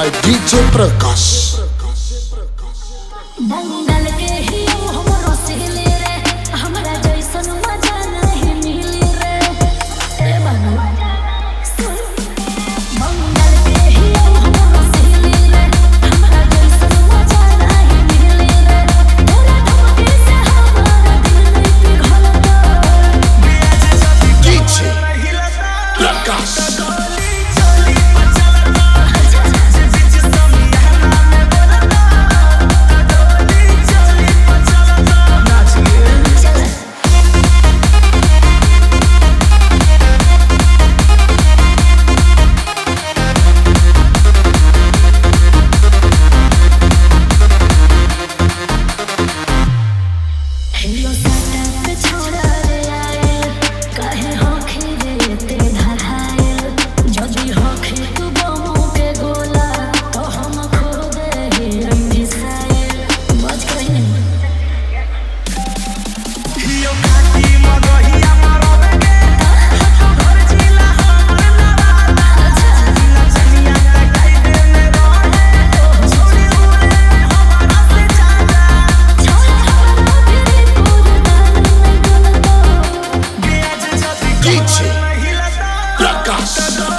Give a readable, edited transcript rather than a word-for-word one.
by DJ Prakash. Bengal के ही हमरो सिले रे हमरा जैसन मजा नहीं मिली रे ए बाबू सुन बंगाल के ही हमरो सिले रे हमरा जैसन मजा नहीं मिली रे तोरा धमकी से हमारा दिल नहीं पिघलता DJ Prakash. हेलो साटा पे छोड़ा रे आए काहे होखे रे ते धराए जदी होखे तू बमो के गोला तो हम खो दे ही मिसाए बच कहीं यो खाती मगहिया मारबे के घर जिला हमर नवाला नचनिया लगाई दे में रहे छोड़ी उड़े हमारा से जाना छोड़ हमारा फिर पूरा नहीं गलता बेज जदी DJ हिलता Prakash.